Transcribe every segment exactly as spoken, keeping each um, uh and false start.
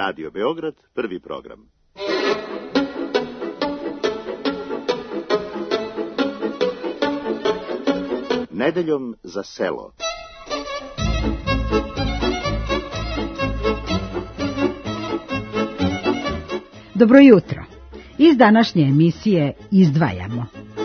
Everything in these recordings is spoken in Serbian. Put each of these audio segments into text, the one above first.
Radio Beograd, prvi program. Nedeljom za selo. Dobro jutro. Iz današnje emisije izdvajamo.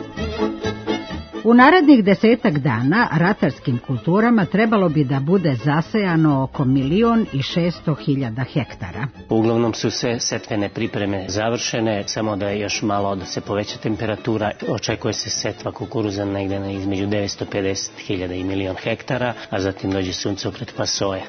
U narednih desetak dana ratarskim kulturama trebalo bi da bude zasejano oko milion i šesto hiljada hektara. Uglavnom su sve setvene pripreme završene, samo da je još malo da se poveća temperatura. Očekuje se setva kukuruza negde na između devetsto pedeset hiljada i milion hektara, a zatim dođe suncokret pa soja.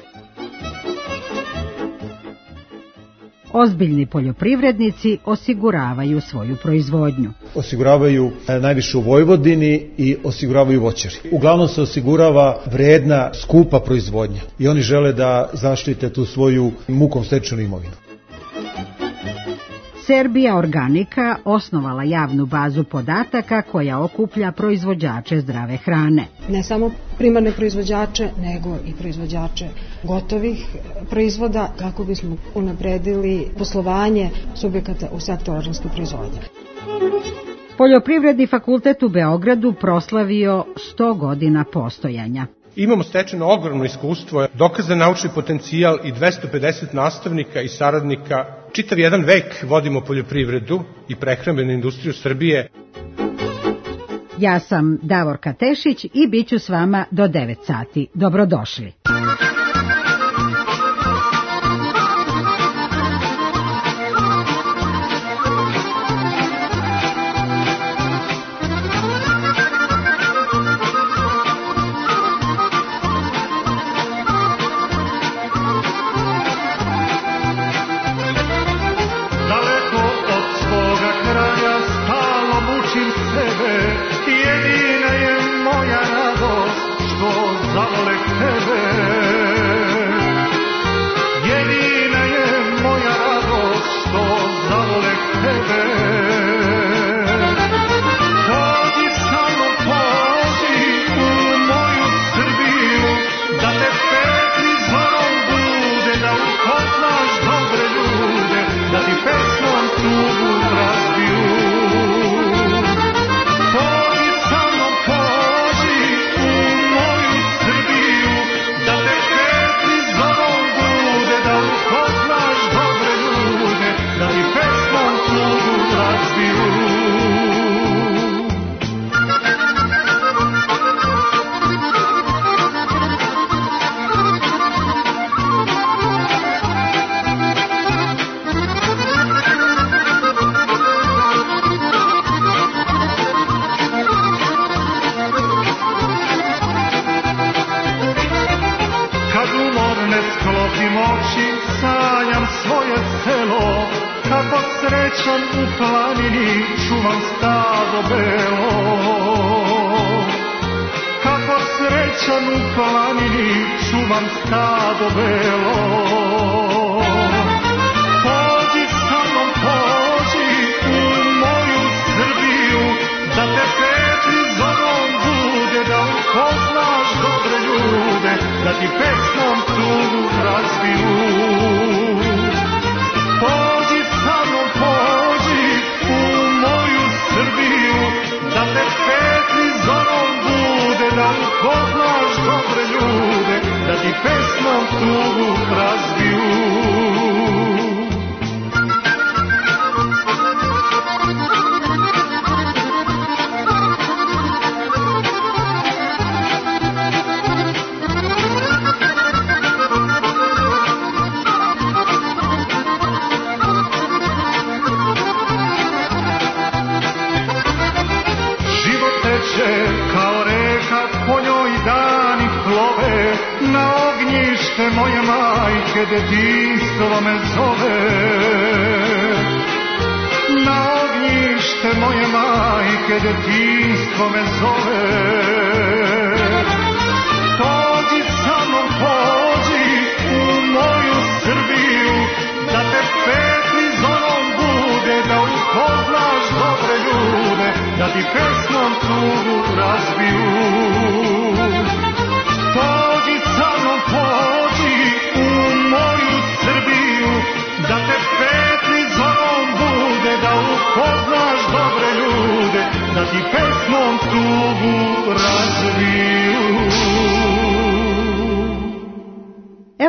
Ozbiljni poljoprivrednici osiguravaju svoju proizvodnju. Osiguravaju najviše u Vojvodini i osiguravaju voćari. Uglavnom se osigurava vredna, skupa proizvodnja i oni žele da zaštite tu svoju mukom stečenu imovinu. Serbia Organika osnovala javnu bazu podataka koja okuplja proizvođače zdrave hrane. Ne samo primarne proizvođače, nego i proizvođače gotovih proizvoda, kako bismo unapredili poslovanje subjekata u sektoru organske proizvodnje. Poljoprivredni fakultet u Beogradu proslavio sto godina postojanja. Imamo stečeno ogromno iskustvo, dokazan naučni potencijal i dvesta pedeset nastavnika i saradnika. Čitav jedan vek vodimo poljoprivredu i prehrambenu industriju Srbije. Ja sam Davorka Tešić i bit ću s vama do devet sati. Dobrodošli. Detinjstvo me zove, na ognjište moje majke detinjstvo me zove. Dođi sa mnom, pođi u moju Srbiju, da te petli zorom bude, da upoznaš dobre ljude, da ti pesmom tugu razbiju. Pođi sa mnom, pođi u moju Srbiju, da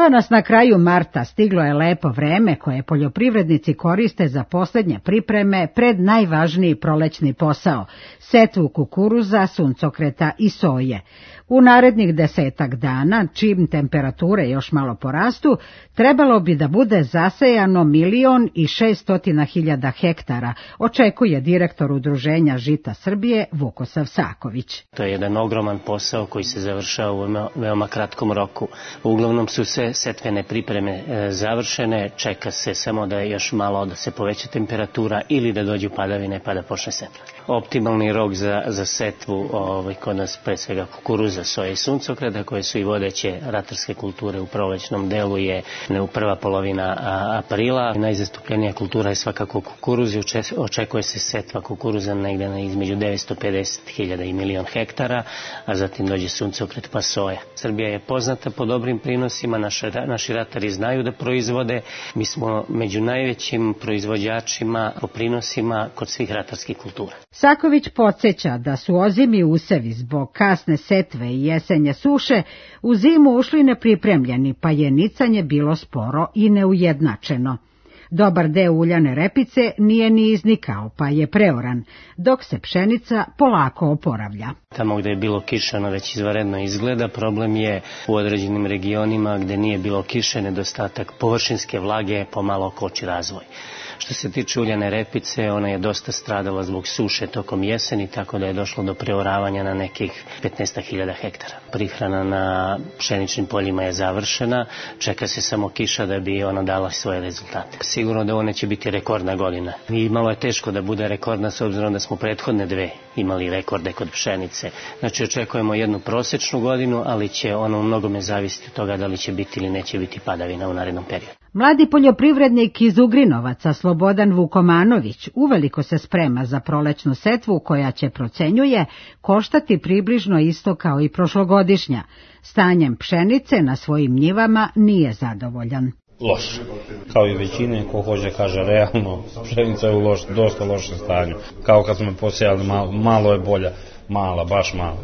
Evo nas na kraju marta, stiglo je lepo vreme koje poljoprivrednici koriste za posljednje pripreme pred najvažniji prolećni posao, setvu kukuruza, suncokreta i soje. U narednih desetak dana, čim temperature još malo porastu, trebalo bi da bude zasejano milion i šeststotina hiljada hektara, očekuje direktor Udruženja Žita Srbije Vukosav Saković. To je jedan ogroman posao koji se završava u veoma kratkom roku. Uglavnom su sve setvene pripreme završene, čeka se samo da je još malo da se poveća temperatura ili da dođu padavine pa da počne setva. Optimalni rok za, za setvu ovaj, kod nas pre svega kukuruza, soje i suncokreta, koje su i vodeće ratarske kulture u prolećnom delu, je ne u prva polovina aprila. Najzastupljenija kultura je svakako kukuruz i očekuje se setva kukuruza negde na između devetsto pedeset hiljada i milion hektara, a zatim dođe suncokret pa soja. Srbija je poznata po dobrim prinosima, naši, naši ratari znaju da proizvode. Mi smo među najvećim proizvođačima po prinosima kod svih ratarskih kultura. Saković podsjeća da su ozimi usevi zbog kasne setve i jesenje suše u zimu ušli nepripremljeni, pa je nicanje bilo sporo i neujednačeno. Dobar deo uljane repice nije ni iznikao, pa je preoran, dok se pšenica polako oporavlja. Tamo gde je bilo kišano već izvanredno izgleda, problem je u određenim regionima gde nije bilo kiše, nedostatak površinske vlage pomalo koči razvoj. Što se tiče uljane repice, ona je dosta stradala zbog suše tokom jeseni, tako da je došlo do preoravanja na nekih petnaest hiljada hektara. Prihrana na pšeničnim poljima je završena, čeka se samo kiša da bi ona dala svoje rezultate. Sigurno da ovo neće biti rekordna godina. I malo je teško da bude rekordna s obzirom da smo prethodne dve imali rekorde kod pšenice. Znači očekujemo jednu prosečnu godinu, ali će ono u mnogome zavisiti od toga da li će biti ili neće biti padavina u narednom periodu. Mladi poljoprivrednik iz Ugrinovaca Slobodan Vukomanović uveliko se sprema za prolećnu setvu koja će, procenjuje, koštati približno isto kao i prošlogodišnja. Stanjem pšenice na svojim njivama nije zadovoljan. Loš. Kao i većine, ko hoće kaže realno, pšenica je u loš, dosta lošem stanju. Kao kad smo posejali, malo, malo je bolja, mala, baš mala.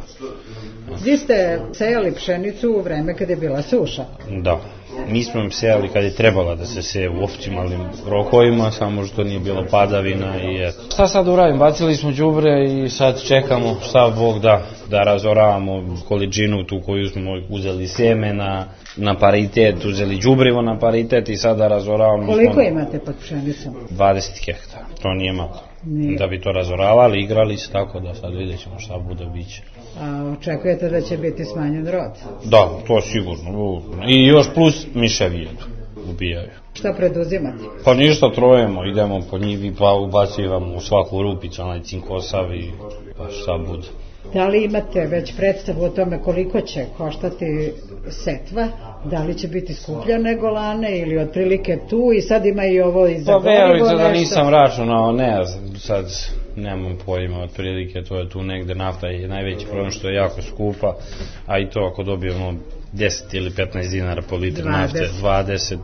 Vi ste sejali pšenicu u vreme kad je bila suša? Da. Mi smo im sejali kad je trebala da se seje u optimalnim rokovima, samo što nije bilo padavina i eto. Šta sad uradim? Bacili smo đubre i sad čekamo šta Bog da, da razoravamo količinu tu koju smo uzeli sjemena na paritet, uzeli đubrivo na paritet i sad da razoravamo. Koliko smo... imate pod pšenicom? dvadeset hektara, to nije malo. Nije. Da bi to razoravali, igrali se, tako da sad vidjet ćemo šta bude biće. A očekujete da će biti smanjen rod? Da, to sigurno. I još plus miševi jedu, ubijaju. Šta preduzimate? Pa ništa, trojemo, idemo po njivi, pa ubacivamo u svaku rupicu, onaj cinkosav i pa šta bude. Da li imate već predstavu o tome koliko će koštati setva? Da li će biti skuplja nego lane ili otprilike tu i sad ima i ovo i za pa, gorivo nešto? Pa da nisam računao, ne, sad nemam pojma otprilike, to je tu negde, nafta je najveći problem što je jako skupa, a i to ako dobijemo deset ili petnaest dinara po litru nafte, dvadeset,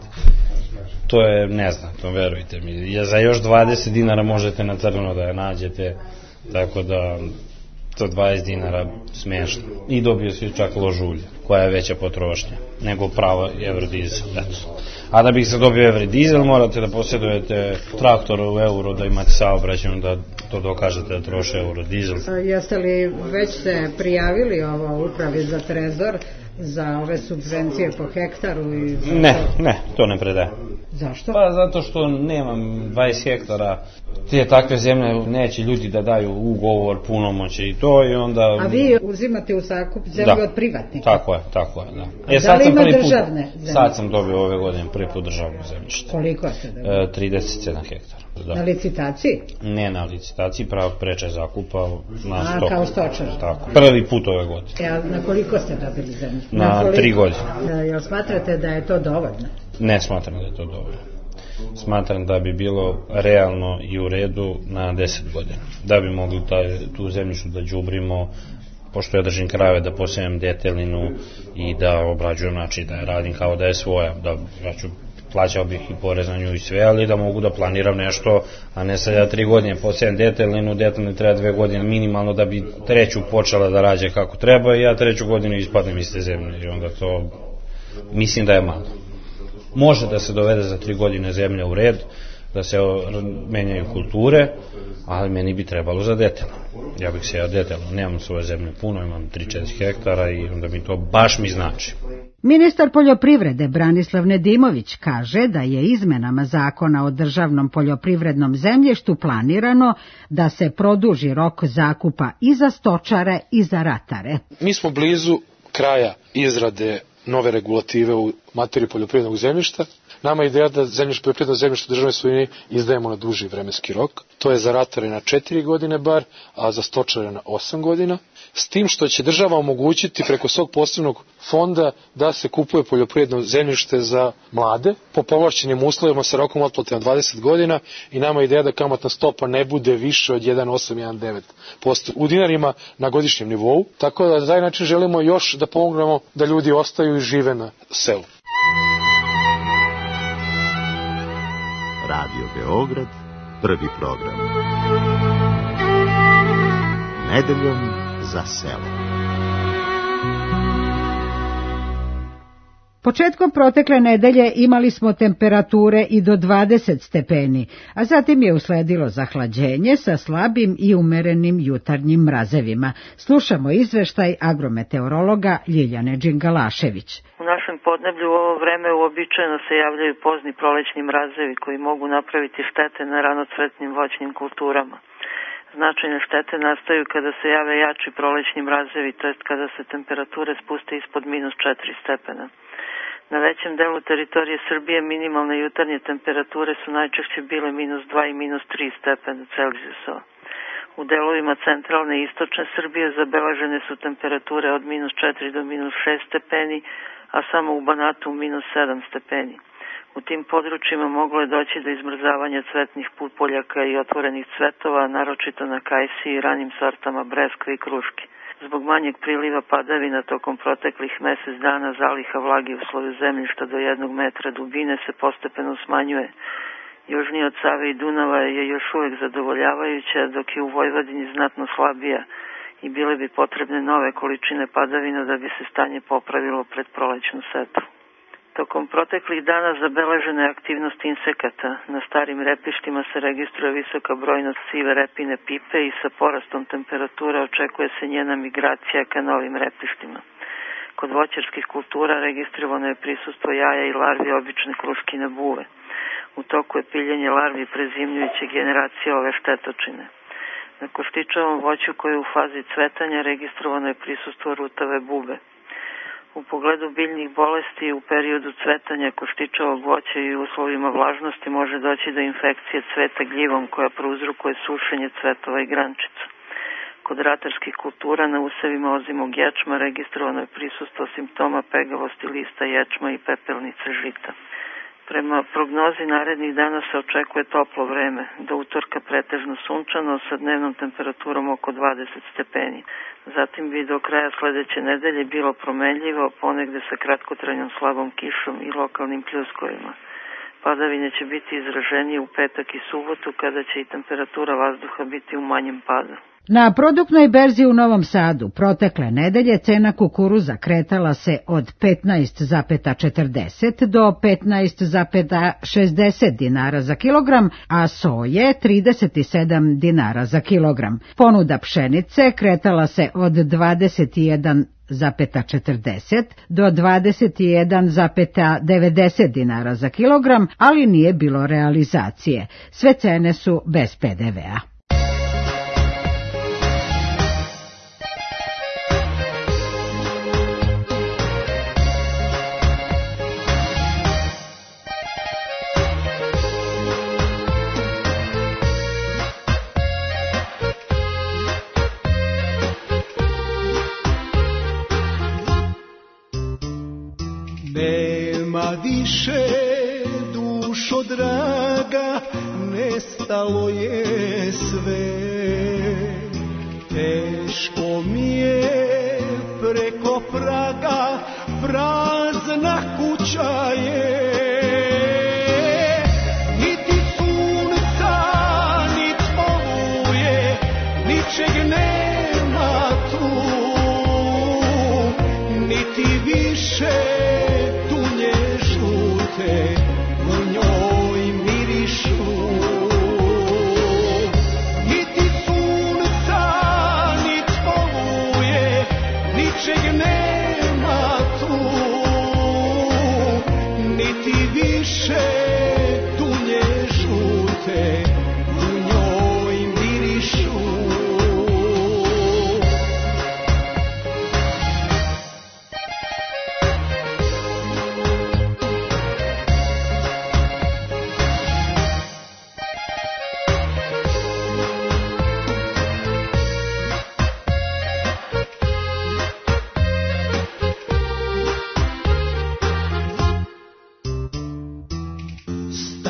to je neznatno, verujte mi. Ja, za još dvadeset dinara možete na crno da je nađete, tako da to dvadeset dinara smiješno. I dobio se čak ložulje, koja je veća potrošnja nego pravo evrodizel. A da bih se dobio evrodizel morate da posjedujete traktor u euro, da imate saobraćaj, da to dokažete da troše evrodizel. Jeste li već se prijavili ovo upravi za trezor za ove subvencije po hektaru? I za... Ne, ne, to ne predaje. Zašto? Pa zato što nemam dvadeset hektara, te takve zemlje neće ljudi da daju ugovor, punomoće i to i onda... A vi uzimate u zakup zemlju da, od privatnika? Tako je, tako je, da. A e, da li ima državne put, zemlje? Sad sam dobio ove godine prvi put državno zemljište. Koliko ste dobili? E, trideset sedam hektara. Da. Na licitaciji? Ne na licitaciji, pravo preče zakupa na sto. A, kao stočar? Tako, prvi put ove godine. Ja, na koliko ste dobili zemljište? Na, na tri godine. Jel smatrate da je to dovoljno? Ne smatram da je to dovoljno. Smatram da bi bilo realno i u redu na deset godina. Da bi mogli taj, tu zemljištu da đubrimo, pošto ja držim krave, da posejem detelinu i da obrađujem, znači da je radim kao da je svoja, da ja ću, plaćao bih i porez na nju i sve, ali da mogu da planiram nešto, a ne sad ja tri godine posejem detelinu, detelinu treba dve godine minimalno da bi treću počela da rađe kako treba i ja treću godinu ispadnem iz te zemlje i onda to mislim da je malo. može da se dovede za tri godine zemlja u red, da se menjaju kulture, ali meni bi trebalo za detaljno. Ja bih se ja detaljno, nemam svoje zemlje puno, imam tri do četiri hektara i onda mi to baš mi znači. Ministar poljoprivrede Branislav Nedimović kaže da je izmenama zakona o državnom poljoprivrednom zemljištu planirano da se produži rok zakupa i za stočare i za ratare. Mi smo blizu kraja izrade nove regulative u materiji poljoprivrednog zemljišta. Nama je ideja da zemljište, poljoprivredno zemljište u državnoj svojini izdajemo na duži vremenski rok. To je za ratare na četiri godine bar, a za stočare na osam godina. S tim što će država omogućiti preko svog posebnog fonda da se kupuje poljoprivredno zemljište za mlade po povlašćenim uslovima sa rokom otplate na dvadeset godina i nama je ideja da kamatna stopa ne bude više od jedan zarez osam do jedan zarez devet posto u dinarima na godišnjem nivou. Tako da na taj način želimo još da pomognemo da ljudi ostaju i žive na selu. Radio Beograd, prvi program. Nedeljom za selo. Početkom protekle nedelje imali smo temperature i do dvadeset stepeni, a zatim je usledilo zahlađenje sa slabim i umerenim jutarnjim mrazevima. Slušamo izveštaj agrometeorologa Ljiljane Đingalašević. U našem podneblju u ovo vreme uobičajeno se javljaju pozni prolećni mrazevi koji mogu napraviti štete na ranocvetnim voćnim kulturama. Značajne štete nastaju kada se jave jači prolećni mrazevi, to jest kada se temperature spuste ispod minus četiri stepena. Na većem delu teritorije Srbije minimalne jutarnje temperature su najčešće bile minus dva i minus tri stepena Celzijusova. U delovima centralne i istočne Srbije zabeležene su temperature od minus četiri do minus šest stepeni, a samo u Banatu minus sedam stepeni. U tim područjima moglo je doći do izmrzavanja cvetnih pupoljaka i otvorenih cvetova, naročito na kajsi i ranim sortama breskve i kruške. Zbog manjeg priliva padavina tokom proteklih mesec dana zaliha vlage u sloju zemljišta do jednog metra dubine se postepeno smanjuje. Južnije od Save i Dunava je još uvek zadovoljavajuća, dok je u Vojvodini znatno slabija i bile bi potrebne nove količine padavina da bi se stanje popravilo pred prolećnu setvu. Tokom proteklih dana zabeležena je aktivnost insekata. Na starim repištima se registruje visoka brojnost sive repine pipe i sa porastom temperature očekuje se njena migracija ka novim repištima. Kod voćarskih kultura registrovano je prisustvo jaja i larvi obične kruškine buve. U toku je piljenje larvi prezimljujuće generacije ove štetočine. Na koštičavom voću koje je u fazi cvetanja registrovano je prisustvo rutave bube. U pogledu biljnih bolesti u periodu cvetanja koštičavog voća i u uslovima vlažnosti može doći do infekcije cveta gljivom koja prouzrokuje sušenje cvetova i grančica. Kod ratarskih kultura na usevima ozimog ječma registrovano je prisustvo simptoma pegavosti lista ječma i pepelnice žita. Prema prognozi narednih dana se očekuje toplo vreme, do utorka pretežno sunčano sa dnevnom temperaturom oko dvadeset stepeni. Zatim bi do kraja sledeće nedelje bilo promenljivo, ponegde sa kratkotrajnom slabom kišom i lokalnim pljuskovima. Padavine će biti izraženije u petak i subotu, kada će i temperatura vazduha biti u manjem padu. Na produktnoj berzi u Novom Sadu protekle nedelje cena kukuruza kretala se od petnaest zarez četrdeset do petnaest zarez šezdeset dinara za kilogram, a soje trideset sedam dinara za kilogram. Ponuda pšenice kretala se od dvadeset jedan zarez četrdeset do dvadeset jedan zarez devedeset dinara za kilogram, ali nije bilo realizacije. Sve cene su bez pe de vea. Nema više, dušo draga, nestalo je sve. Teško mi je preko praga, prazna kuća je. Niti sunca, niti oluje, ničeg nema tu, niti više te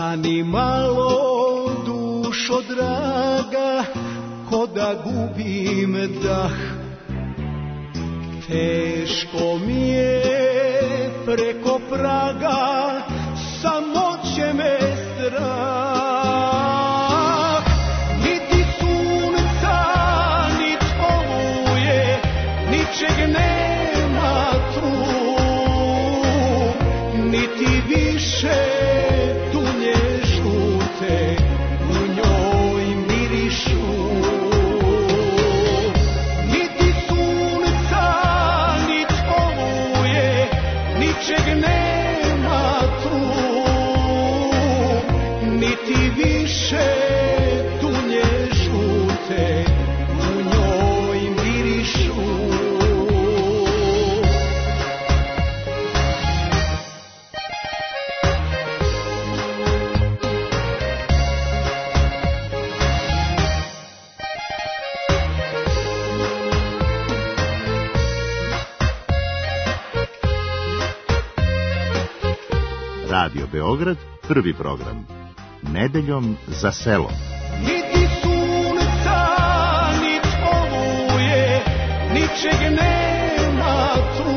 stani malo, dušo draga, ko da gubim dah. Teško mi je preko praga, samoće me strah. Niti sunca, niti oluje, ničeg nema tu, niti više tunje žute u njoj mirišu. Niti sunca, niti oluje, ničeg nema tu, niti više tunje žute u njoj mirišu. Radio Beograd, prvi program. Nedeljom za selo. Niti sunca, niti oluje, ničeg nema tu,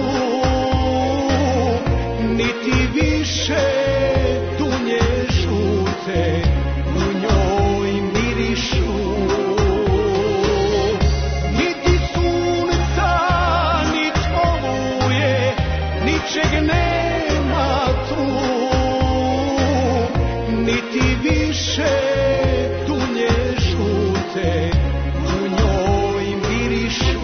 niti više tunje žute u njoj mirišu. Niti sunca, niti oluje, ničeg nema tu, niti više tunje žute u njoj mirišu.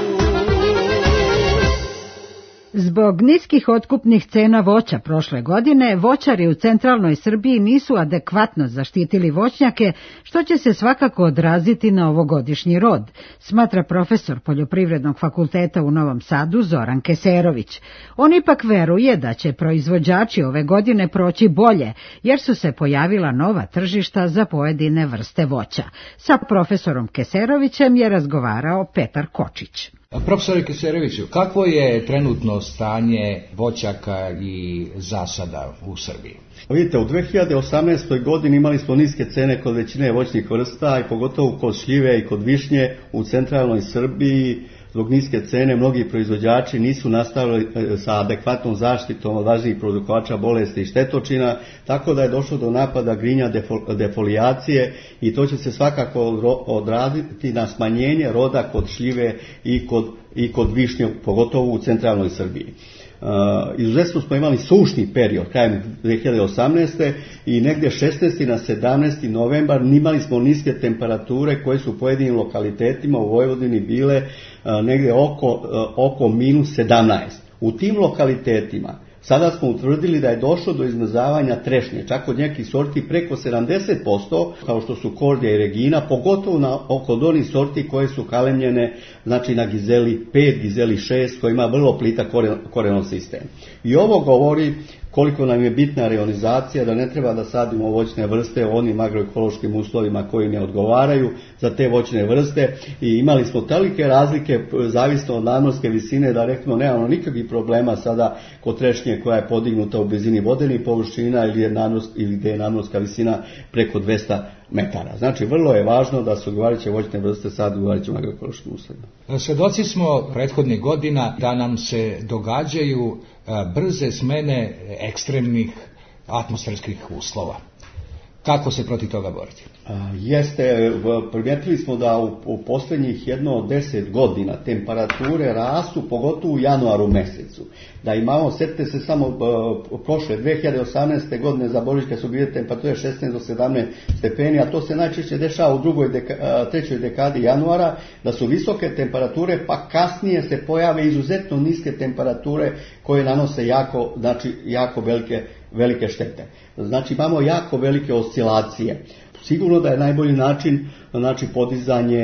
Zbog niskih otkupnih cena voća prošle godine, voćari u centralnoj Srbiji nisu adekvatno zaštitili voćnjake, što će se svakako odraziti na ovogodišnji rod, smatra profesor Poljoprivrednog fakulteta u Novom Sadu Zoran Keserović. On ipak veruje da će proizvođači ove godine proći bolje, jer su se pojavila nova tržišta za pojedine vrste voća. Sa profesorom Keserovićem je razgovarao Petar Kočić. Profesore Keseroviću, kakvo je trenutno stanje voćaka i zasada u Srbiji? Vidite, u dve hiljade osamnaestoj. godini imali smo niske cene kod većine voćnih vrsta i pogotovo kod šljive i kod višnje u centralnoj Srbiji. Zbog niske cene mnogi proizvođači nisu nastavili sa adekvatnom zaštitom od važnijih produkovača bolesti i štetočina, tako da je došlo do napada grinja defolijacije i to će se svakako odraziti na smanjenje roda kod šljive i kod, i kod višnje, pogotovo u centralnoj Srbiji. Uh, izuzetno smo imali sušni period krajem dve hiljade osamnaeste. i negdje šesnaesti na sedamnaesti novembar imali smo niske temperature koje su u pojedinim lokalitetima u Vojvodini bile uh, negdje oko, uh, oko minus sedamnaest. U tim lokalitetima sada smo utvrdili da je došlo do izmrzavanja trešnje, čak od nekih sorti preko sedamdeset posto, kao što su Kordija i Regina, pogotovo na, kod onih sorti koje su kalemljene, znači na Gizeli pet, Gizeli šest, koji ima vrlo plita koren, korenov sistem. I ovo govori koliko nam je bitna reonizacija, da ne treba da sadimo voćne vrste u onim agroekološkim uslovima koji ne odgovaraju za te voćne vrste i imali smo tolike razlike zavisno od nadmorske visine da rekamo nemamo nikakvih problema sada kod trešnje koja je podignuta u blizini vodenih površina ili, je nadmorska, ili gdje je nadmorska visina preko dvesta metara. Znači vrlo je važno da se odgovarajuće voćne vrste sad odgovarajućim agroekološkim uslovima. Svedoci smo prethodnih godina da nam se događaju brze smene ekstremnih atmosferskih uslova. Kako se protiv toga boriti? Jeste, primijetili smo da u, u posljednjih jedno od deset godina temperature rastu, pogotovo u januaru mjesecu. Da imamo, sjetite se samo uh, prošle dve hiljade osamnaeste. godine za Božić kad su bile temperature šesnaest do sedamnaest stepeni, a to se najčešće dešava u drugoj deka, uh, trećoj dekadi januara, da su visoke temperature, pa kasnije se pojave izuzetno niske temperature koje nanose jako, znači, jako velike velike štete. Znači imamo jako velike oscilacije. Sigurno da je najbolji način znači podizanje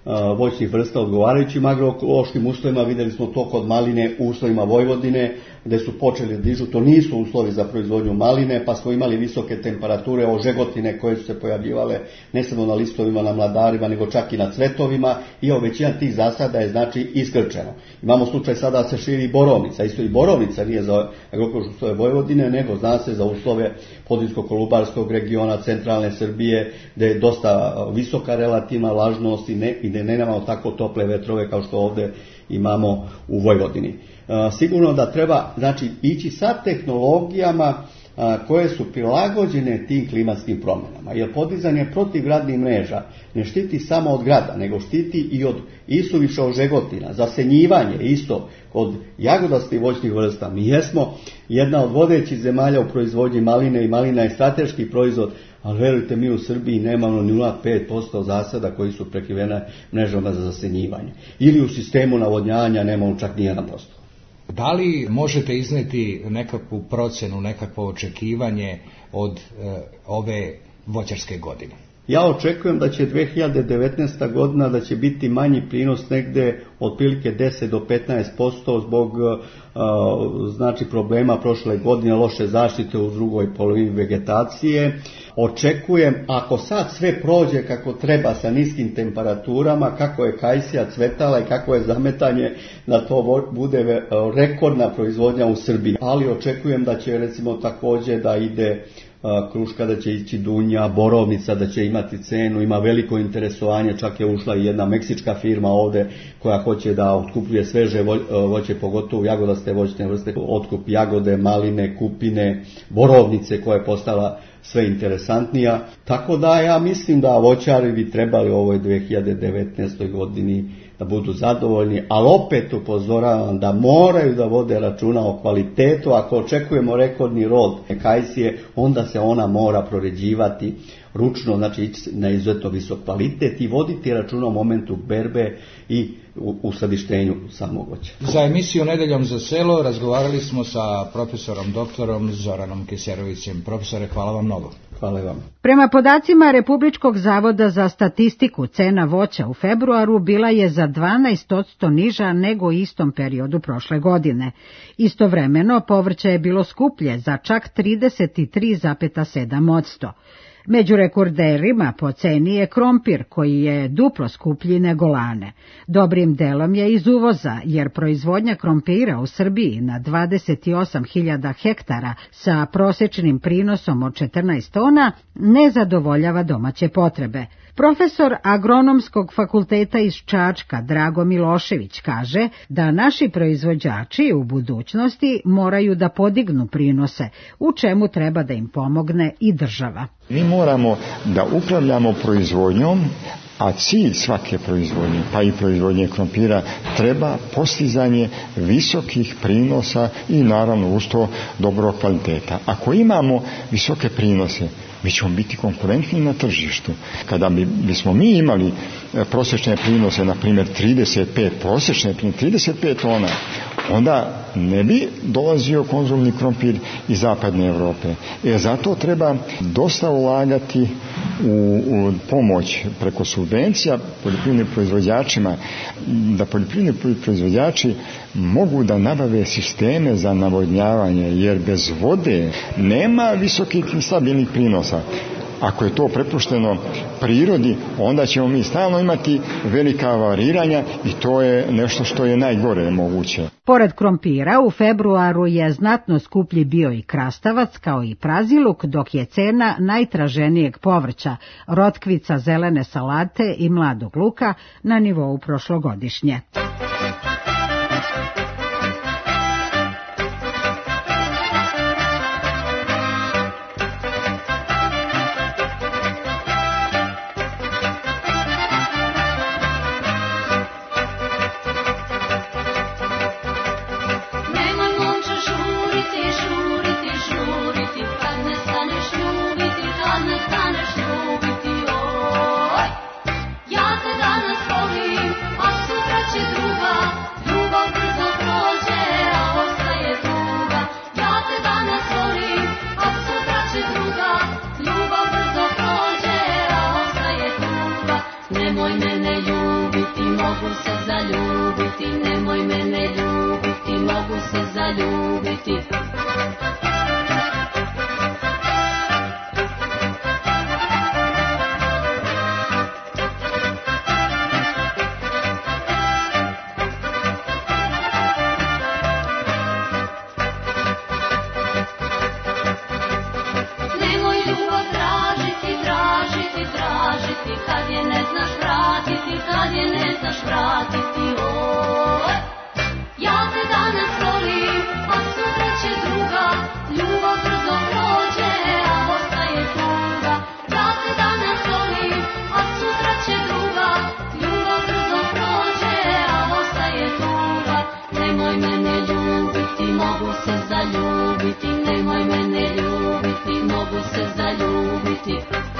voćnih vrsta odgovarajućim agroekološkim uslovima. Videli smo to kod maline u uslovima Vojvodine, gde su počeli da dižu. To nisu uslovi za proizvodnju maline, pa smo imali visoke temperature, ožegotine koje su se pojavljivale ne samo na listovima, na mladarima, nego čak i na cvetovima, i većina tih zasada je znači iskrčeno. Imamo slučaj sada da se širi borovnica. Isto i borovnica nije za agroekološke uslove Vojvodine, nego zna se za uslove Podrinjsko-Kolubarskog regiona, centralne Srbije, gde je dosta visoka relativna vlažnost i, ne, i gde nemamo tako tople vetrove kao što ovde imamo u Vojvodini. E, sigurno da treba znači ići sa tehnologijama a, koje su prilagođene tim klimatskim promjenama, jer podizanje protivgradnih mreža ne štiti samo od grada, nego štiti i od isuviše ožegotina, zasenjivanje isto od jagodastih voćnih vrsta. Mi jesmo jedna od vodećih zemalja u proizvodnji maline i malina je strateški proizvod, ali verujte, mi u Srbiji nemamo nula zarez pet posto zasada koji su prekrivene mrežama za zasenjivanje. Ili u sistemu navodnjavanja nemamo čak ni jedan posto. Da li možete izneti nekakvu procenu, nekakvo očekivanje od e, ove voćarske godine? Ja očekujem da će dve hiljade devetnaesta godina da će biti manji prinos negde otprilike deset do petnaest posto zbog uh, znači problema prošle godine, loše zaštite u drugoj polovini vegetacije. Očekujem, ako sad sve prođe kako treba sa niskim temperaturama, kako je kajsija cvetala i kako je zametanje, da to bude rekordna proizvodnja u Srbiji. Ali očekujem da će recimo takođe da ide kruška, da će ići dunja, borovnica, da će imati cenu, ima veliko interesovanje, čak je ušla i jedna meksička firma ovde koja hoće da otkupljuje sveže voće, pogotovo jagodaste voćne vrste, otkup jagode, maline, kupine, borovnice koja je postala sve interesantnija. Tako da ja mislim da voćari bi trebali u ovoj dve hiljade devetnaestoj godini da budu zadovoljni, ali opet upozoravam da moraju da vode računa o kvalitetu. Ako očekujemo rekordni rod kajsije, onda se ona mora proređivati ručno, znači ići na izuzetno visok kvalitet i voditi računa o momentu berbe i u, u skladištenju samog voća. Za emisiju Nedeljom za selo razgovarali smo sa profesorom doktorom Zoranom Keserovićem. Profesore, hvala vam mnogo. Hvala vam. Prema podacima Republičkog zavoda za statistiku, cena voća u februaru bila je za dvanaest posto niža nego u istom periodu prošle godine. Istovremeno, povrće je bilo skuplje za čak trideset tri zarez sedam posto. Među rekorderima po ceni je krompir, koji je duplo skuplji nego lane. Dobrim delom je iz uvoza, jer proizvodnja krompira u Srbiji na dvadeset osam hiljada hektara sa prosečnim prinosom od četrnaest tona ne zadovoljava domaće potrebe. Profesor Agronomskog fakulteta iz Čačka Drago Milošević kaže da naši proizvođači u budućnosti moraju da podignu prinose, u čemu treba da im pomogne i država. Mi moramo da upravljamo proizvodnjom, a cilj svake proizvodnje, pa i proizvodnje krompira, treba postizanje visokih prinosa i naravno uz to dobrog kvaliteta. Ako imamo visoke prinose, mi ćemo biti konkurentni na tržištu. Kada bi, bismo mi imali prosječne prinose, na primjer trideset pet, prosječne prinose, trideset pet tona, onda ne bi dolazio konzumni krompir iz zapadne Evrope. E, zato treba dosta ulagati u, u pomoć preko subvencija poljoprivrednim proizvođačima, da poljoprivredni proizvođači mogu da nabave sisteme za navodnjavanje, jer bez vode nema visokih stabilnih prinosa. Ako je to prepušteno prirodi, onda ćemo mi stalno imati velika variranja i to je nešto što je najgore moguće. Pored krompira, u februaru je znatno skuplji bio i krastavac kao i praziluk, dok je cena najtraženijeg povrća, rotkvica, zelene salate i mladog luka na nivou prošlogodišnje. Ja te danas volim, a sutra će druga zaljubiti. Kad je ne znaš vratiti, kad je ne znaš vratiti, oj. Ja te danas volim, a sutra će druga, ljubav brzo prođe, a ostaje tuga. Ja te danas volim, a sutra će druga, ljubav brzo prođe, a ostaje tuga. Nemoj mene ljubiti, mogu se zaljubiti, nemoj mene ljubiti, mogu se zaljubiti.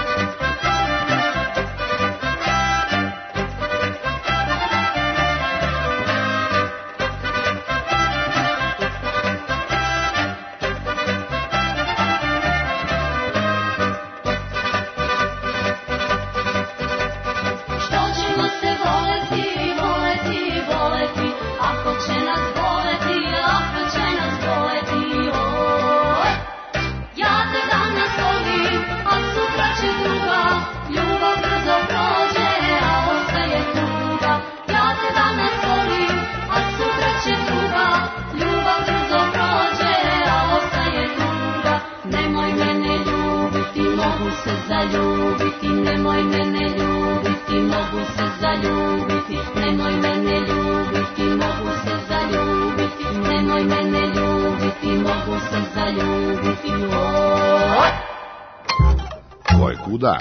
Zaljubiti, nemoj mene ljubiti, mogu se zaljubiti, nemoj mene ljubiti, mogu se zaljubiti, nemoj mene ljubiti, mogu se zaljubiti, oj. Ko je kuda?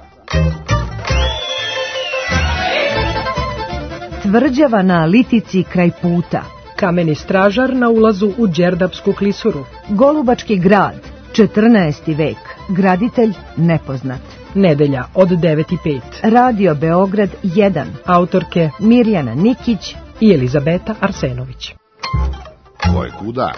Tvrđava na Litici kraj puta. Kameni stražar na ulazu u Đerdapsku klisuru. Golubački grad, četrnaesti vek. Graditelj nepoznat. Nedelja od devet i pet. Radio Beograd jedan. Autorke Mirjana Nikić i Elizabeta Arsenović. Ko je kuda?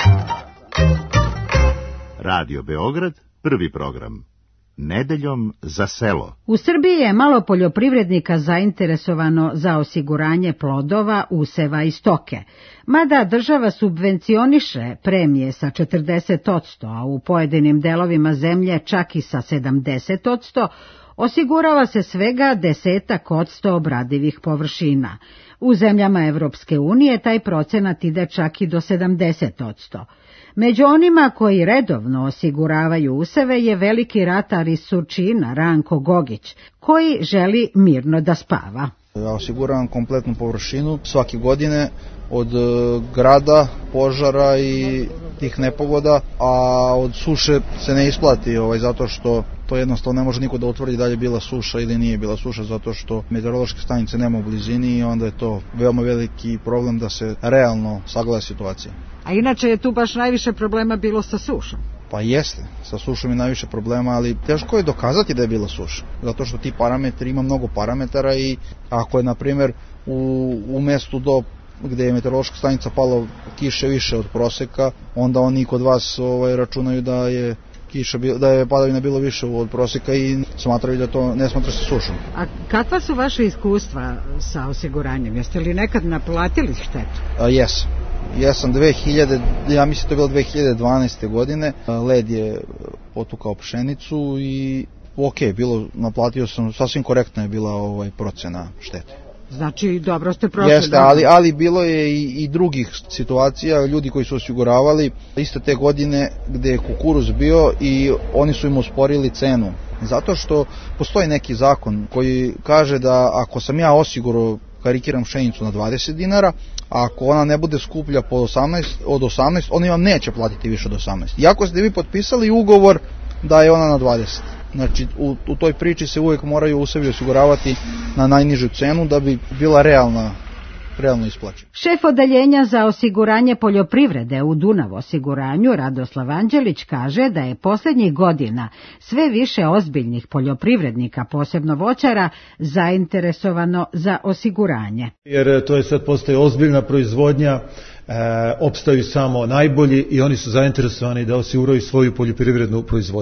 Radio Beograd, prvi program. Nedeljom za selo. U Srbiji je malo poljoprivrednika zainteresovano za osiguranje plodova, useva i stoke. Mada država subvencioniše premije sa četrdeset posto, a u pojedinim delovima zemlje čak i sa sedamdeset posto, osigurava se svega desetak odsto obradivih površina. U zemljama Evropske unije taj procenat ide čak i do sedamdeset odsto. Među onima koji redovno osiguravaju useve je veliki ratar iz Surčina, Ranko Gogić, koji želi mirno da spava. Ja osiguravam kompletnu površinu svake godine od grada, požara i tih nepogoda, a od suše se ne isplati ovaj, zato što to jednostavno ne može niko da utvrdi da li je bila suša ili nije bila suša, zato što meteorološke stanice nema u blizini i onda je to veoma veliki problem da se realno sagleda situacija. A inače je tu baš najviše problema bilo sa sušom. Pa jeste, sa sušom je najviše problema, ali teško je dokazati da je bila suša, zato što ti parametri, ima mnogo parametara i ako je, na primjer, u, u mestu do gde je meteorološka stanica palo kiše više od proseka, onda oni kod vas ovaj, računaju da je kiša, da je padavina bilo više od proseka i smatraju da to ne smatra se sušom. A kakva su vaše iskustva sa osiguranjem? Jeste li nekad naplatili štetu? A, jes. Jesam dve hiljade, ja mislim to je bilo dve hiljade dvanaeste godine, led je potukao pšenicu i ok, bilo, naplatio sam, sasvim korektna je bila ovaj, procena štete. Znači, dobro ste prošli. Jeste, ali, ali bilo je i, i drugih situacija, ljudi koji su osiguravali iste te godine gde je kukuruz bio i oni su im usporili cenu. Zato što postoji neki zakon koji kaže da ako sam ja osigurao, karikiram pšenicu na dvadeset dinara, a ako ona ne bude skuplja po osamnaest, od osamnaest, oni vam neće platiti više od osamnaest. Iako ste vi potpisali ugovor da je ona na dvadeset. Znači, u, u toj priči se uvijek moraju usevi osiguravati na najnižu cenu da bi bila realna, realno isplaćena. Šef odeljenja za osiguranje poljoprivrede u Dunav osiguranju, Radoslav Anđelić, kaže da je posljednjih godina sve više ozbiljnih poljoprivrednika, posebno voćara, zainteresovano za osiguranje. Jer to je sad postaje ozbiljna proizvodnja, e, opstaju samo najbolji i oni su zainteresovani da osiguraju svoju poljoprivrednu proizvodnju.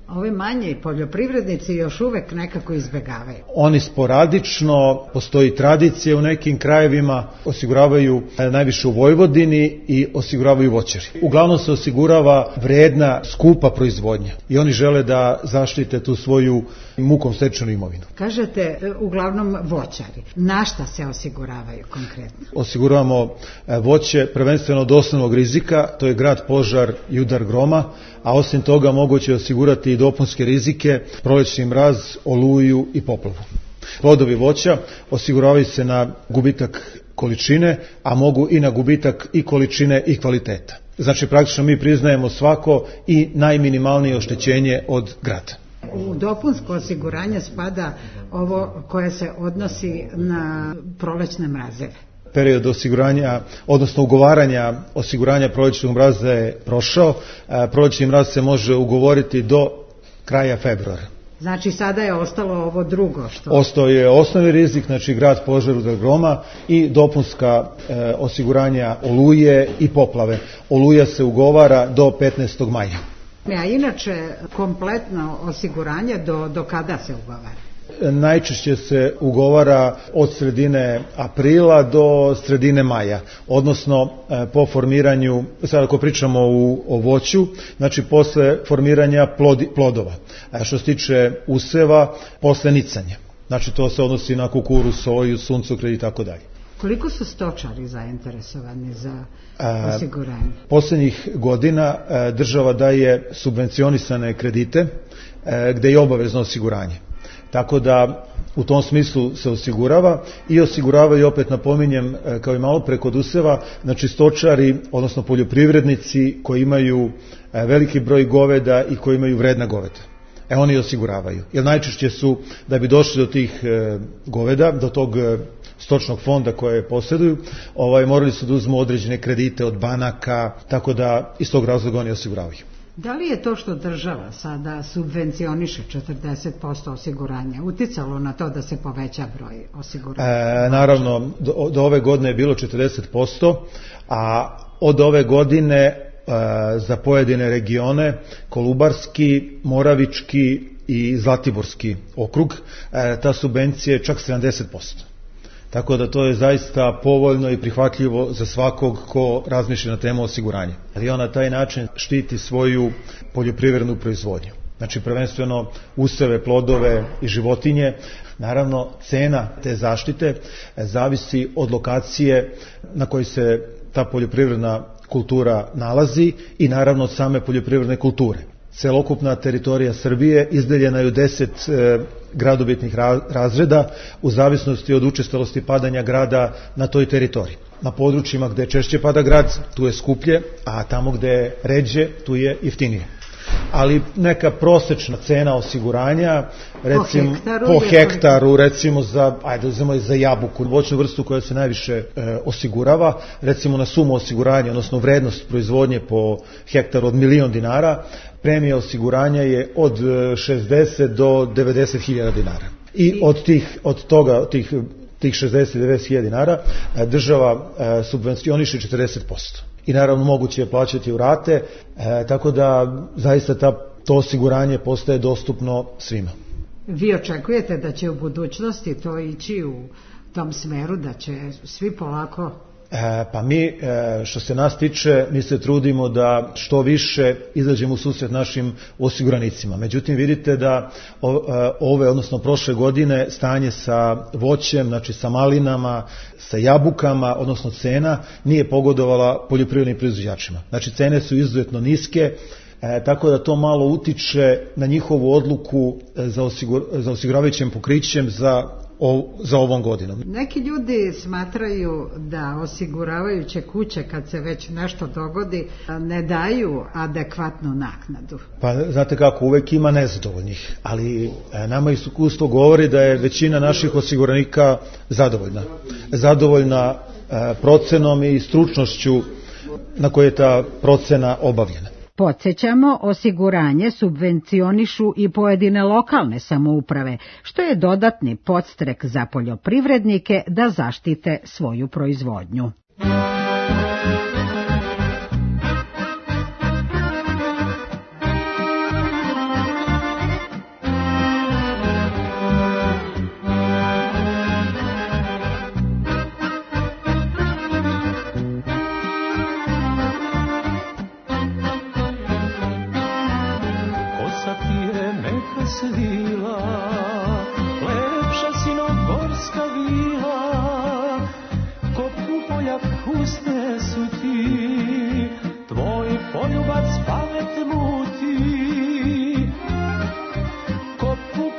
Ovi manji poljoprivrednici još uvek nekako izbegavaju. Oni sporadično, postoji tradicija u nekim krajevima, osiguravaju najviše u Vojvodini i osiguravaju voćari. Uglavnom se osigurava vredna, skupa proizvodnja i oni žele da zaštite tu svoju mukom stečenu imovinu. Kažete uglavnom voćari. Na šta se osiguravaju konkretno? Osiguravamo voće prvenstveno od osnovnog rizika, to je grad, požar i udar groma, a osim toga moguće osigurati i dopunske rizike, prolećni mraz, oluju i poplavu. Plodovi voća osiguravaju se na gubitak količine, a mogu i na gubitak i količine i kvaliteta. Znači praktično mi priznajemo svako i najminimalnije oštećenje od grada. U dopunsko osiguranje spada ovo koje se odnosi na prolećne mrazeve. Period osiguranja, odnosno ugovaranja osiguranja prolećnog mraza je prošao. Prolećni mraz se može ugovoriti do kraja februara. Znači sada je ostalo ovo drugo što... Ostao je osnovni rizik, znači grad, požar, udar groma i dopunska e, osiguranja oluje i poplave. Oluja se ugovara do petnaestog maja. A inače kompletno osiguranje do, do kada se ugovara? Najčešće se ugovara od sredine aprila do sredine maja, odnosno po formiranju, sad ako pričamo u, o voću, znači posle formiranja plodi, plodova. A što se tiče useva, posle nicanja. Znači to se odnosi na kukuruz, soju, suncokret i tako dalje. Koliko su stočari zainteresovani za osiguranje? E, poslednjih godina e, država daje subvencionisane kredite e, gde je obavezno osiguranje. Tako da u tom smislu se osigurava i osiguravaju, opet napominjem, kao i malo pre kod useva, znači stočari, odnosno poljoprivrednici koji imaju veliki broj goveda i koji imaju vredna goveda. E oni osiguravaju. Jer najčešće su, da bi došli do tih goveda, do tog stočnog fonda koje posjeduju, ovaj, morali su da uzmu određene kredite od banaka, tako da iz tog razloga oni osiguravaju. Da li je to što država sada subvencioniše četrdeset posto osiguranja uticalo na to da se poveća broj osiguranja? E, naravno, do, do ove godine je bilo četrdeset posto, a od ove godine e, za pojedine regione, Kolubarski, Moravički i Zlatiborski okrug, e, ta subvencija je čak sedamdeset posto. Tako da to je zaista povoljno i prihvatljivo za svakog ko razmišlja na temu osiguranja. Ali on na taj način štiti svoju poljoprivrednu proizvodnju. Znači prvenstveno useve, plodove i životinje. Naravno cena te zaštite zavisi od lokacije na kojoj se ta poljoprivredna kultura nalazi i naravno od same poljoprivredne kulture. Celokupna teritorija Srbije izdeljena je u deset e, gradobitnih razreda u zavisnosti od učestalosti padanja grada na toj teritoriji. Na područjima gde češće pada grad, tu je skuplje, a tamo gde je ređe, tu je jeftinije. Ali neka prosečna cena osiguranja, recimo, po hektaru, po hektaru recimo za, ajde uzmemo za jabuku, voćnu vrstu koja se najviše e, osigurava, recimo na sumu osiguranja, odnosno vrednost proizvodnje po hektaru od milion dinara, premija osiguranja je od šezdeset do devedeset hiljada dinara. I od tih, od toga, od tih, tih šezdeset do devedeset hiljada dinara država e, subvencioniše četrdeset posto. I naravno moguće je plaćati u rate, e, tako da zaista ta, to osiguranje postaje dostupno svima. Vi očekujete da će u budućnosti to ići u tom smeru, da će svi polako... E, pa mi, e, što se nas tiče, mi se trudimo da što više izađemo u susret našim osiguranicima. Međutim, vidite da o, e, ove, odnosno prošle godine, stanje sa voćem, znači sa malinama, sa jabukama, odnosno cena, nije pogodovala poljoprivrednim proizvođačima. Znači, cene su izuzetno niske, E, tako da to malo utiče na njihovu odluku za, osigur, za osiguravajućim pokrićem za, o, za ovom godinom. Neki ljudi smatraju da osiguravajuće kuće kad se već nešto dogodi ne daju adekvatnu naknadu. Pa znate kako, uvek ima nezadovoljnih, ali e, nama iskustvo govori da je većina naših osiguranika zadovoljna. Zadovoljna e, procenom i stručnošću na kojoj je ta procena obavljena. Podsjećamo, osiguranje subvencionišu i pojedine lokalne samouprave, što je dodatni podstrek za poljoprivrednike da zaštite svoju proizvodnju.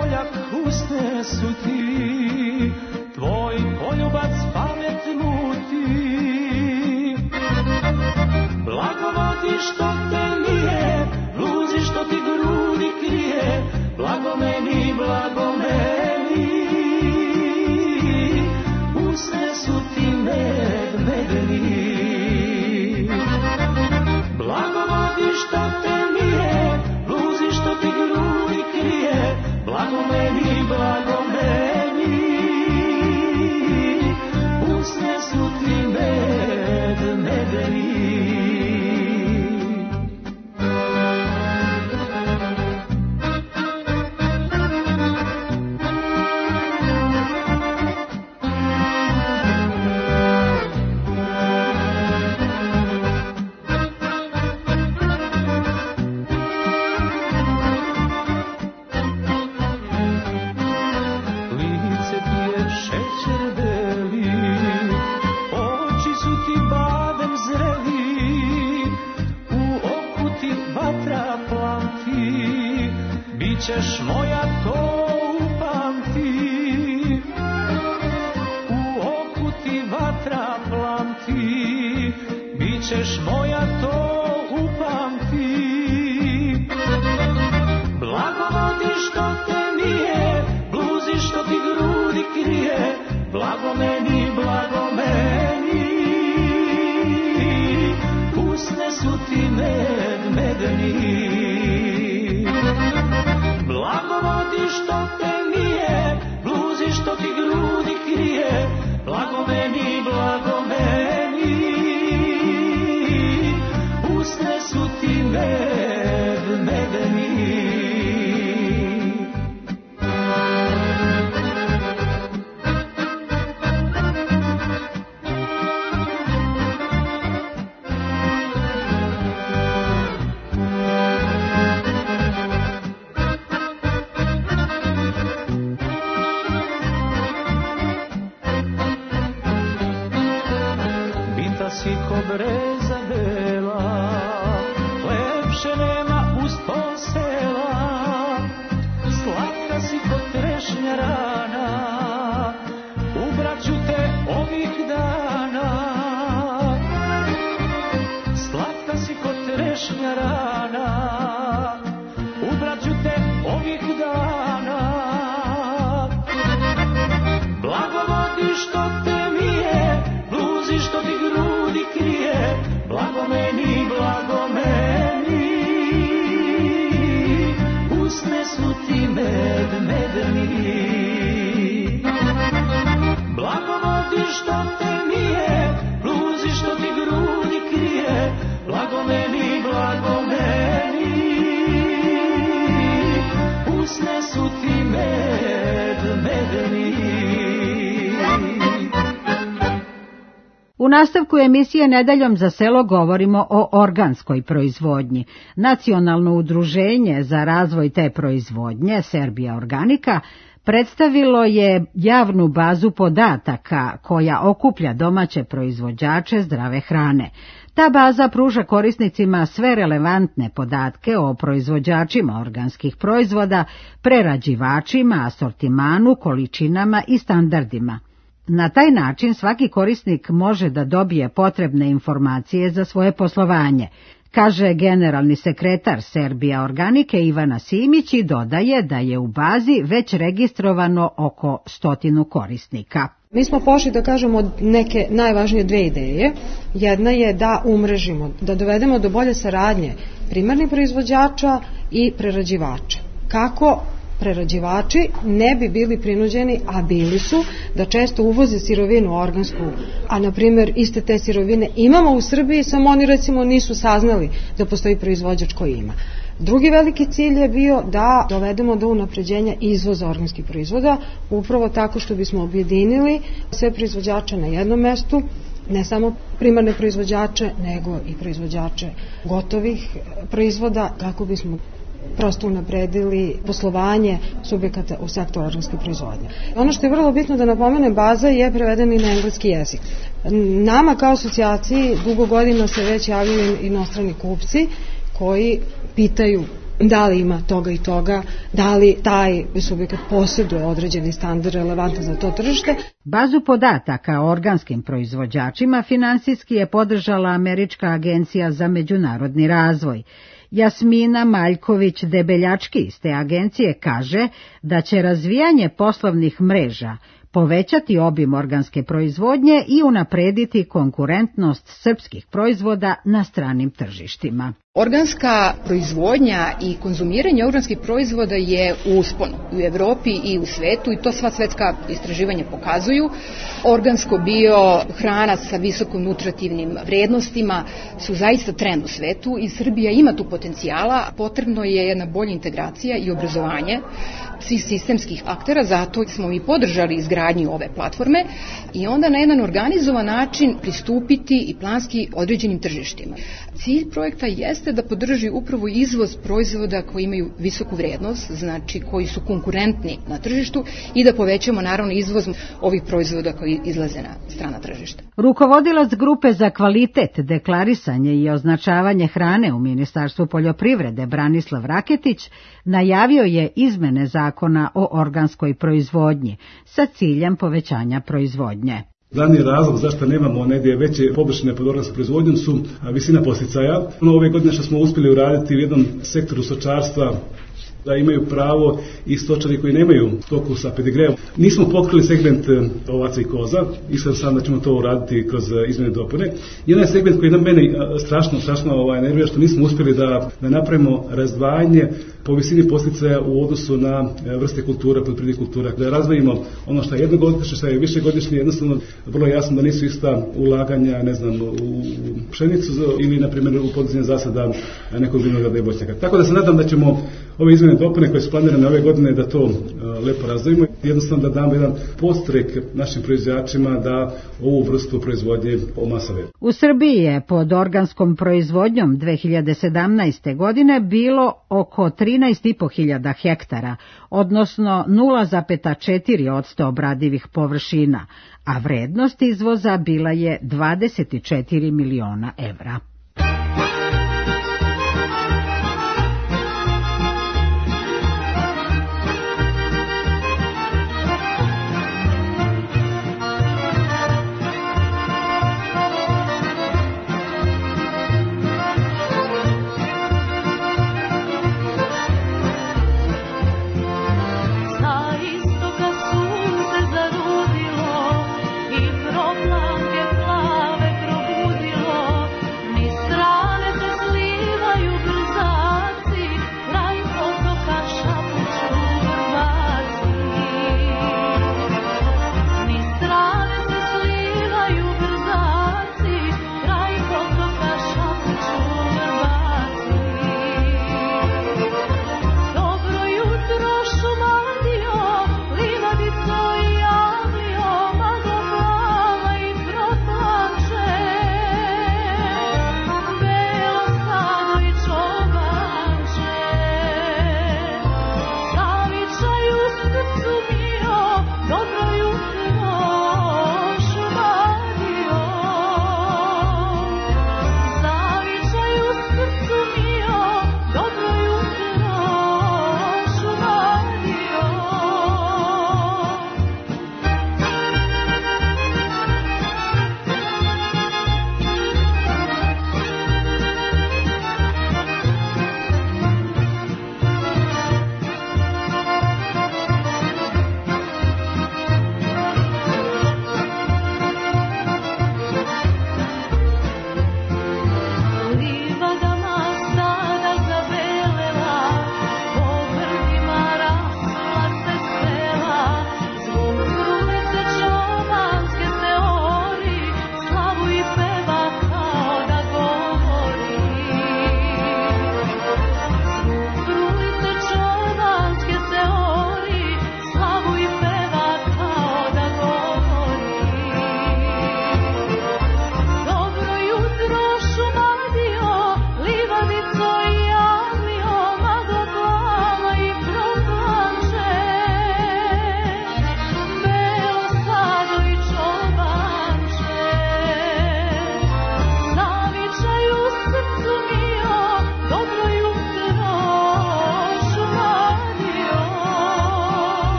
roljak usne su ti, tvoj poljubac pamet muti. Blago ti što te nije, bluzi što ti grudi krije, blago meni, blago meni. Usne su ti med, medeni. Blago ti što te nije, bluzi što ti grudi krije, blago meni, blago meni. Usne su ti med, medeni. Ćeš moja to upamti, u oku ti vatra plamti, bit ćeš moja to upamti. Blago ti što te nije, bluzi što ti grudi krije, blago meni, blago meni. Usne su ti med, medeni. Blago ti što te nije, bluzi što ti grudi krije, blago meni, blago meni. Usne su ti med, medeni. Si ko breza bela, lepše nema uz to sela. Slatka si ko trešnja rana, ubraću te ovih dana. Slatka si ko trešnja rana, ubraću te ovih dana. Blagovodi što te mije, bluzi što ti grudi krije, blago meni, blago meni. Usne su ti med, medeni. Blagovodi što te mije, bluzi što ti grudi krije, blago meni, blago meni. Usne su ti med, medeni. U nastavku emisije Nedeljom za selo govorimo o organskoj proizvodnji. Nacionalno udruženje za razvoj te proizvodnje, Serbia Organika, predstavilo je javnu bazu podataka koja okuplja domaće proizvođače zdrave hrane. Ta baza pruža korisnicima sve relevantne podatke o proizvođačima organskih proizvoda, prerađivačima, asortimanu, količinama i standardima. Na taj način svaki korisnik može da dobije potrebne informacije za svoje poslovanje, kaže generalni sekretar Serbia Organike Ivana Simić i dodaje da je u bazi već registrovano oko stotinu korisnika. Mi smo pošli da kažemo od neke najvažnije dve ideje. Jedna je da umrežimo, da dovedemo do bolje saradnje primarnih proizvođača i prerađivača. Kako prerađivači ne bi bili prinuđeni, a bili su, da često uvoze sirovinu organsku, a na primjer iste te sirovine imamo u Srbiji, samo oni recimo nisu saznali da postoji proizvođač koji ima. Drugi veliki cilj je bio da dovedemo do unapređenja izvoza organskih proizvoda, upravo tako što bismo objedinili sve proizvođače na jednom mestu, ne samo primarne proizvođače, nego i proizvođače gotovih proizvoda, kako bismo prosto unapredili poslovanje subjekata u sektoru organske proizvodnje. Ono što je vrlo bitno da napomenem, baza je prevedena i na engleski jezik. Nama kao asocijaciji dugo godina se već javljaju inostrani kupci koji pitaju da li ima toga i toga, da li taj subjekat posjeduje određeni standard relevantan za to tržište. Bazu podataka o organskim proizvođačima finansijski je podržala Američka agencija za međunarodni razvoj. Jasmina Maljković-Debeljački iz te agencije kaže da će razvijanje poslovnih mreža povećati obim organske proizvodnje i unaprediti konkurentnost srpskih proizvoda na stranim tržištima. Organska proizvodnja i konzumiranje organskih proizvoda je u usponu u Evropi i u svetu i to sva svetska istraživanja pokazuju. Organsko bio hrana sa visokom nutritivnim vrednostima su zaista trend u svetu i Srbija ima tu potencijala. Potrebno je jedna bolja integracija i obrazovanje svih sistemskih aktera, zato smo mi podržali izgradnju ove platforme i onda na jedan organizovan način pristupiti i planski određenim tržištima. Cilj projekta jeste da podrži upravo izvoz proizvoda koji imaju visoku vrednost, znači koji su konkurentni na tržištu i da povećamo naravno izvoz ovih proizvoda koji izlaze na strana tržišta. Rukovodilac grupe za kvalitet, deklarisanje i označavanje hrane u Ministarstvu poljoprivrede Branislav Raketić najavio je izmene zakona o organskoj proizvodnji sa ciljem povećanja proizvodnje. Glavni razlog zašto nemamo negdje veće površine pod organskom proizvodnjom su visina podsticaja. Ove godine što smo uspjeli uraditi u jednom sektoru stočarstva da imaju pravo i stočari koji nemaju stoku sa pedigreom. Nismo pokrili segment ovaca i koza, iskreno sam da ćemo to uraditi kroz izmjene dopune. Jedan segment koji je na meni strašno, strašno ovaj, nervira što nismo uspjeli da, da napravimo razdvajanje po visini podsticaja u odnosu na vrste kultura, poljoprivrednih kultura, da razvojimo ono što je jednogodišnje, što je višegodišnje, jednostavno vrlo jasno da nisu ista ulaganja, ne znam, u pšenicu ili na primjer u podizanje zasada nekog vinograda i voćnjaka. Tako da se nadam da ćemo ove izmjene dopune koje su planirane ove godine da to uh, lepo razvojimo, jednostavno da damo jedan podstrek našim proizvođačima da ovu vrstu proizvodnje omasave. U Srbiji je pod organskom proizvodnjom dve hiljade sedamnaeste. godine bilo oko trinaest i po hiljada hektara, odnosno nula zarez četiri posto obradivih površina, a vrednost izvoza bila je dvadeset četiri miliona evra. Ni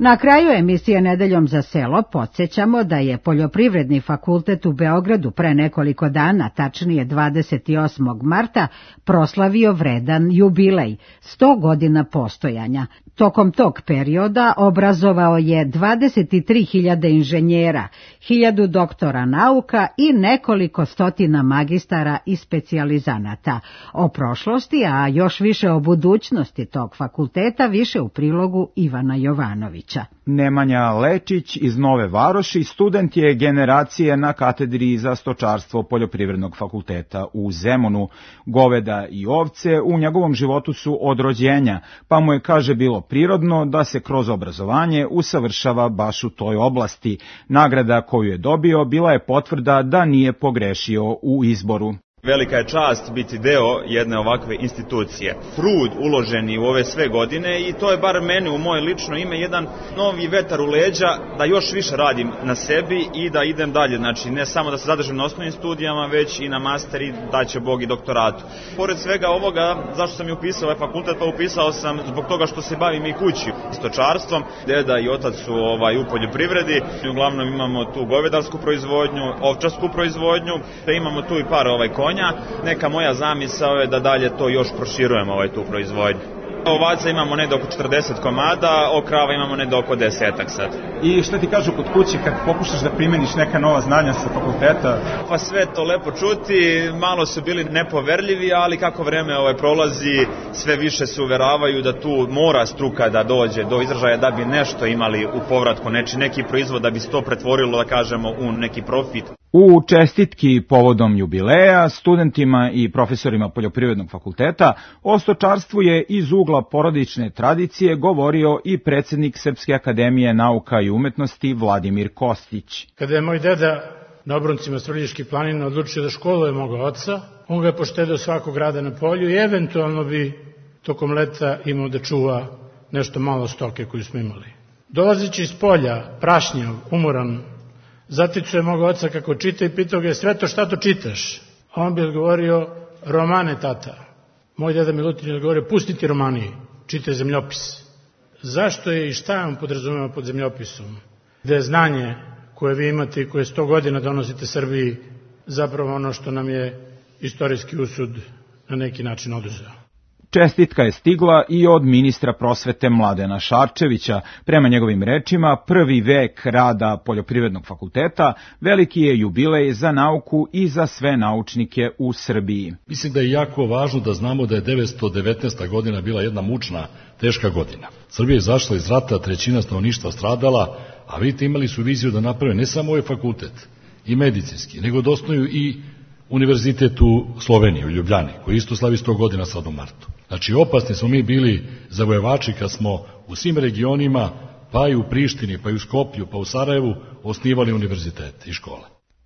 Na kraju emisije Nedeljom za selo podsjećamo da je Poljoprivredni fakultet u Beogradu pre nekoliko dana, tačnije dvadeset osmog marta, proslavio vredan jubilej, sto godina postojanja. Tokom tog perioda obrazovao je dvadeset tri hiljade inženjera, hiljadu doktora nauka i nekoliko stotina magistara i specijalizanata. O prošlosti, a još više o budućnosti tog fakulteta, više u prilogu Ivana Jovanovića. Nemanja Lečić iz Nove Varoši student je generacije na katedri za stočarstvo Poljoprivrednog fakulteta u Zemunu. Goveda i ovce u njegovom životu su od rođenja, pa mu je, kaže, bilo prirodno da se kroz obrazovanje usavršava baš u toj oblasti. Nagrada koju je dobio bila je potvrda da nije pogrešio u izboru. Velika je čast biti deo jedne ovakve institucije. Trud uloženi u ove sve godine i to je bar meni u moje lično ime jedan novi vetar u leđa da još više radim na sebi i da idem dalje. Znači ne samo da se zadržim na osnovnim studijama, već i na master i daće Bog i doktoratu. Pored svega ovoga, zašto sam i upisao ovaj fakultet, pa upisao sam zbog toga što se bavim i kući stočarstvom. Deda i otac su ovaj, u poljoprivredi. Uglavnom imamo tu govedarsku proizvodnju, ovčarsku proizvodnju, da imamo tu i par ovaj konja. Neka moja zamisao je da dalje to još proširujemo ovaj tu proizvodnju. Ovaca imamo negde oko četrdeset komada, o krava imamo negde oko desetak sad. I šta ti kažu kod kuće kad pokušaš da primeniš neka nova znanja sa fakulteta? Pa sve to lepo čuti, malo su bili nepoverljivi, ali kako vreme ovaj prolazi, sve više se uveravaju da tu mora struka da dođe do izražaja da bi nešto imali u povratku, neči neki proizvod da bi se to pretvorilo, da kažemo, u neki profit. U čestitki povodom jubileja studentima i profesorima Poljoprivrednog fakulteta o stočarstvu je iz ugla porodične tradicije govorio i predsjednik Srpske akademije nauka i umetnosti Vladimir Kostić. Kada je moj deda na obroncima Svrljiških planina odlučio da školuje moga oca, on ga je poštedeo svakog rada na polju i eventualno bi tokom leta imao da čuva nešto malo stoke koju smo imali. Dolazeći iz polja, prašnjav, umoran, zaticuje moga oca kako čita i pitao ga je: Sveto, šta to čitaš? A on bi odgovorio: romane, tata. Moj deda Milutin je odgovorio: pusti ti romani, čitaj zemljopis. Zašto je i šta on podrazumeva pod zemljopisom? Da je znanje koje vi imate i koje sto godina donosite Srbiji zapravo ono što nam je istorijski usud na neki način oduzeo. Čestitka je stigla i od ministra prosvete Mladena Šarčevića. Prema njegovim rečima, prvi vek rada Poljoprivrednog fakulteta veliki je jubilej za nauku i za sve naučnike u Srbiji. Mislim da je jako važno da znamo da je devetsto devetnaesta godina bila jedna mučna, teška godina. Srbija je izašla iz rata, trećina stanovništva stradala, a vidite, imali su viziju da naprave ne samo ovaj fakultet i medicinski, nego da osnuju i univerzitet u Sloveniji, u Ljubljani, koji isto slavi sto godina sad u martu. Znači, opasni smo mi bili zavojevači kad smo u svim regionima, pa i u Prištini, pa i u Skoplju, pa u Sarajevu, osnivali univerzitete i škole.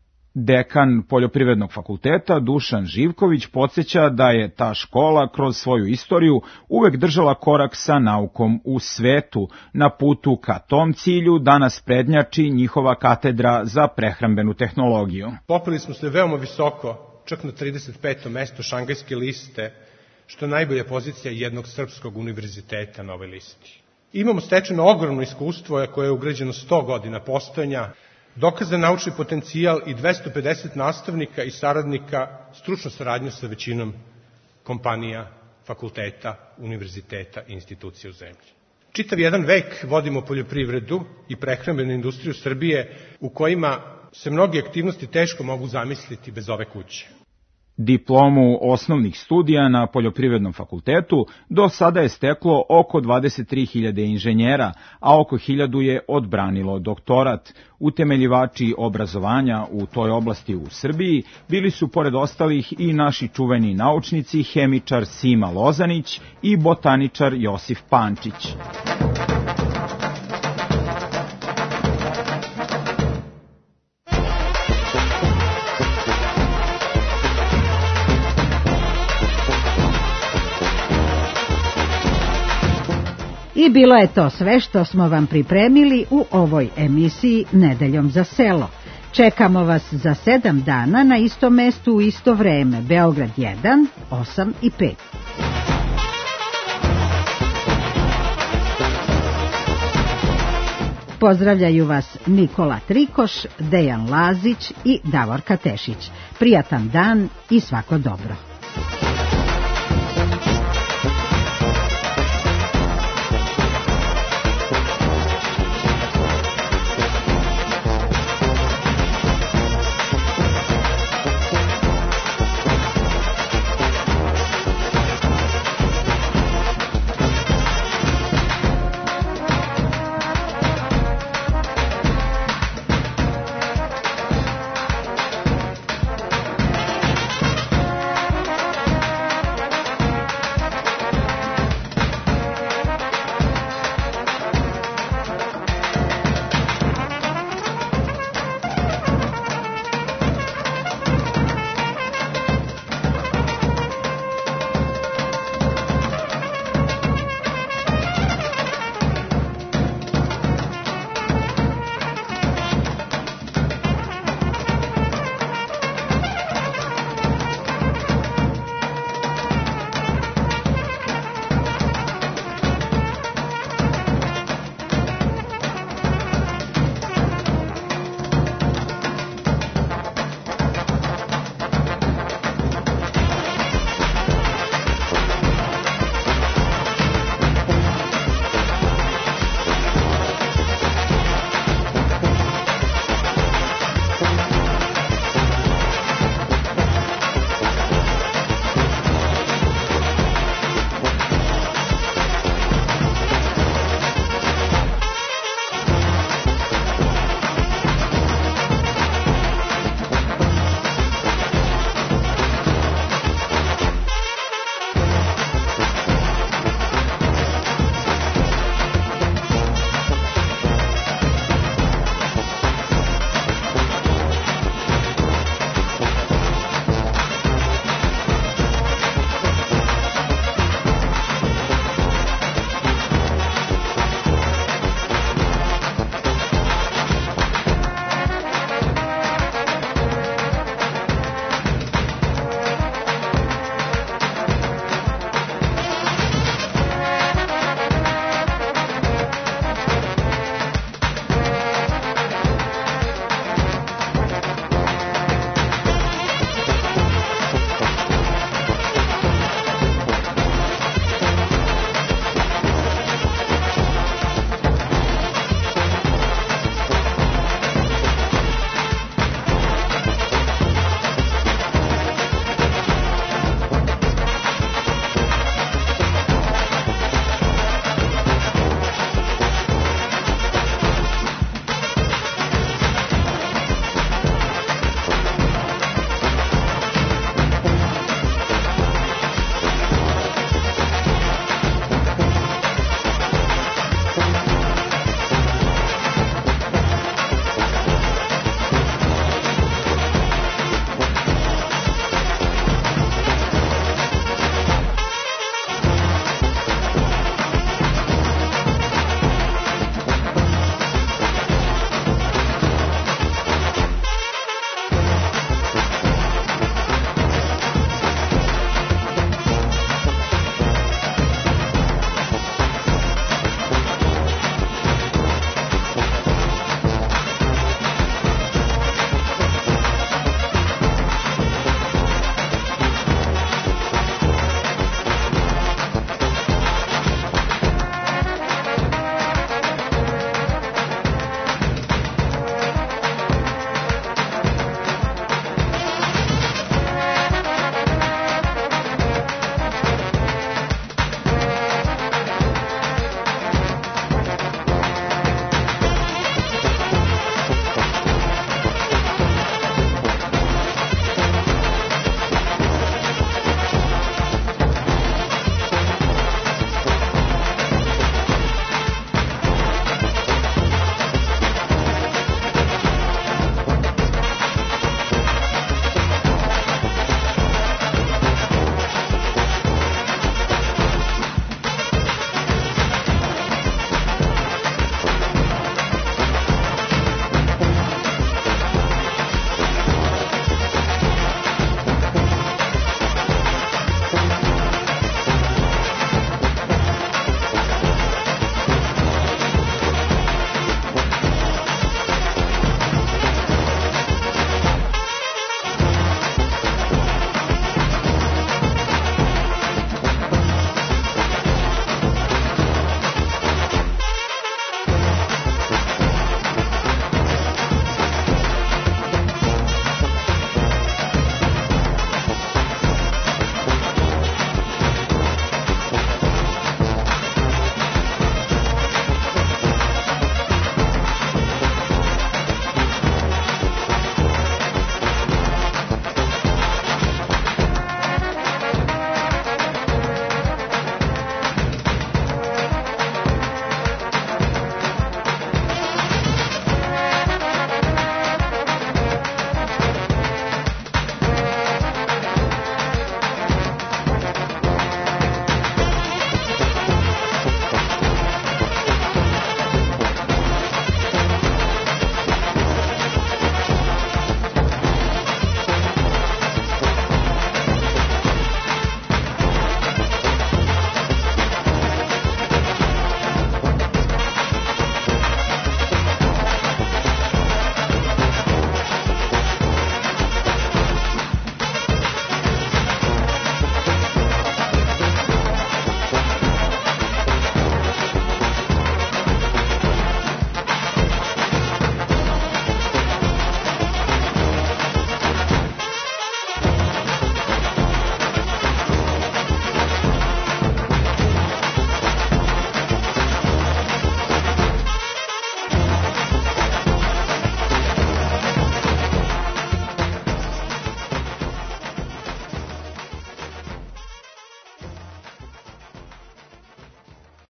Dekan Poljoprivrednog fakulteta Dušan Živković podsjeća da je ta škola kroz svoju istoriju uvek držala korak sa naukom u svetu. Na putu ka tom cilju danas prednjači njihova katedra za prehrambenu tehnologiju. Popeli smo se veoma visoko, čak na trideset peto mesto šangajske liste, što je najbolja pozicija jednog srpskog univerziteta na ovoj listi. Imamo stečeno ogromno iskustvo koje je ugrađeno sto godina postojanja, dokazan naučni potencijal i dvesta pedeset nastavnika i saradnika, stručnu saradnju sa većinom kompanija, fakulteta, univerziteta i institucija u zemlji. Čitav jedan vek vodimo poljoprivredu i prehrambenu industriju Srbije u kojima se mnoge aktivnosti teško mogu zamisliti bez ove kuće. Diplomu osnovnih studija na Poljoprivrednom fakultetu do sada je steklo oko dvadeset tri hiljade inženjera, a oko hiljadu je odbranilo doktorat. Utemeljivači obrazovanja u toj oblasti u Srbiji bili su pored ostalih i naši čuveni naučnici, hemičar Sima Lozanić i botaničar Josif Pančić. I bilo je to sve što smo vam pripremili u ovoj emisiji Nedeljom za selo. Čekamo vas za sedam dana na istom mestu u isto vreme. Beograd jedan, osam i pet. Pozdravljaju vas Nikola Trikoš, Dejan Lazić i Davorka Tešić. Prijatan dan i svako dobro.